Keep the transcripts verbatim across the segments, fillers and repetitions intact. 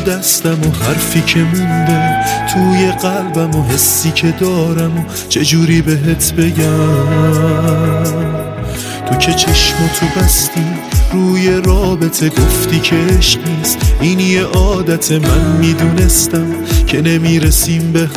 دستم و حرفی که مونده توی قلبم و حسی که دارم و چجوری بهت بگم. تو که چشماتو بستی روی رابطه گفتی که عشق نیست، این یه عادت من میدونستم که نمیرسیم به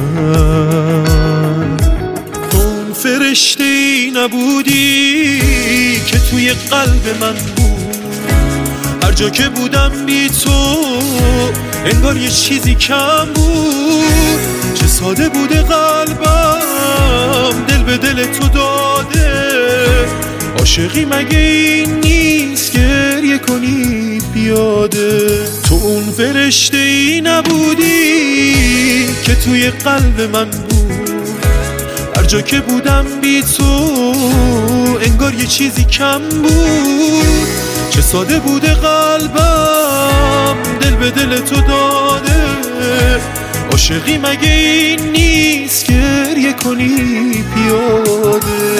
هم. اون فرشته ای نبودی که توی قلب من بود، هر جا که بودم بی تو انگار یه چیزی کم بود. چه ساده بوده قلبم دل به دل تو داده، عاشقی مگه این نیست گریه کنی بیاده. تو اون فرشته ای نبودی که توی قلب من بود، هر جا که بودم بی تو انگار یه چیزی کم بود. چه ساده بوده قلبم دل به دل تو داده، عاشقی مگه این نیست گریه کنی بیاده.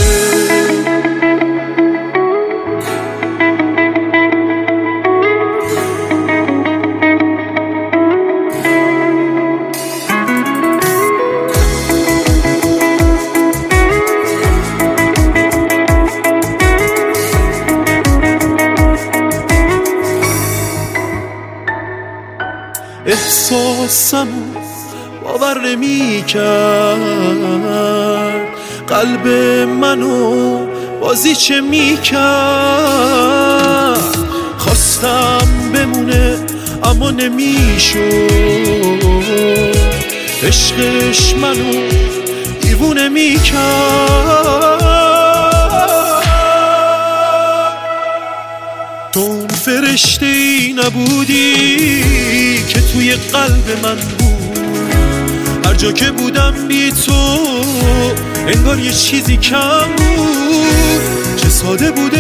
احساسمو باور نمی کرد، قلب منو بازی چه می کرد. خواستم بمونه اما نمی شد، عشقش منو دیوونه می کرد. تو اون فرشته ای نبودی که توی قلب من بود، هر جا که بودم بی تو انگار یه چیزی کم بود. چه ساده بوده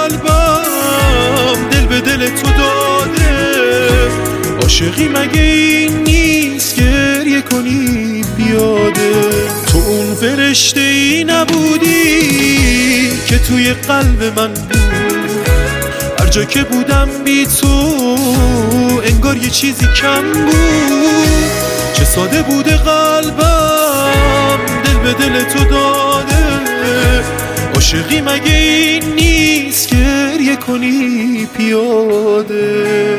قلبم دل به دل تو داده، عاشقی مگه این نیست گریه کنی بیاده. تو اون فرشته ای نبودی که توی قلب من بود، هر جا که بودم بی تو انگار یه چیزی کم بود. چه ساده بوده قلبم دل به دل تو داده، عاشقی مگه این نیست گریه کنی پیاده.